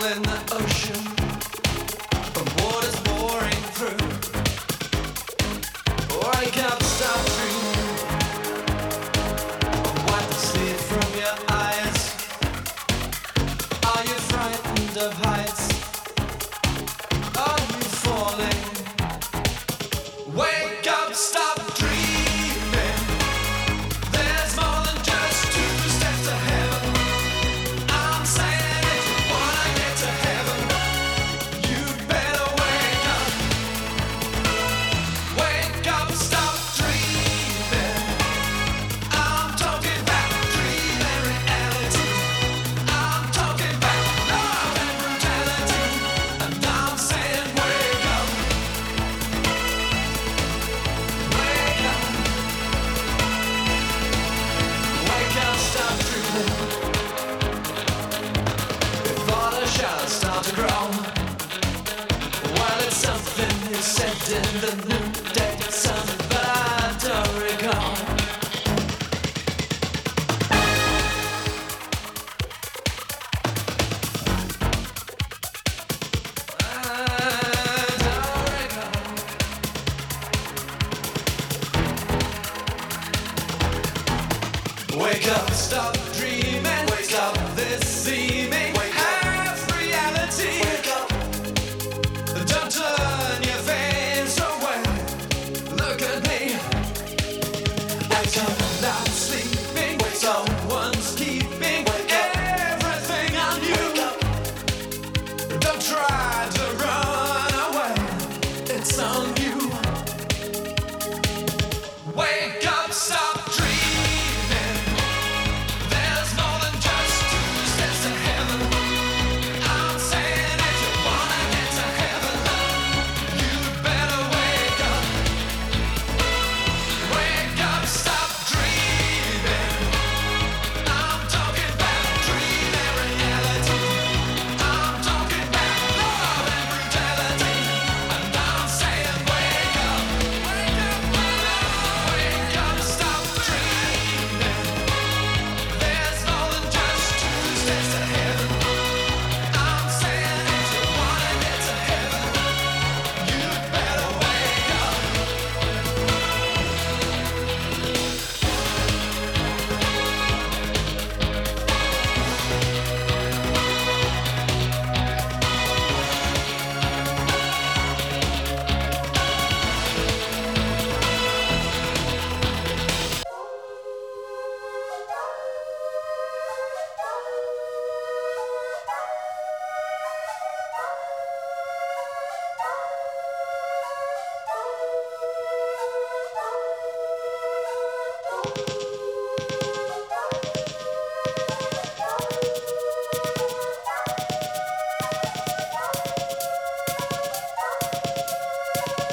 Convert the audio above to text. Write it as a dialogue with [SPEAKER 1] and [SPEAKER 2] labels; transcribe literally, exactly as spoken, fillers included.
[SPEAKER 1] in the ocean from waters pouring through. Wake up, stop dreaming, wipe the sleep from your eyes. Are you frightened of heights? Are you falling? Wake up, stop dreaming. There's more than just two steps to heaven. I'm saying if you wanna get to heaven, you'd better wake up. Wake up, stop dreaming. I'm talking about dreaming reality. I'm talking about love and brutality. And I'm saying wake up. Wake up. Wake up, stop dreaming. Before the shadows start to grow, well, it's something you said in the news.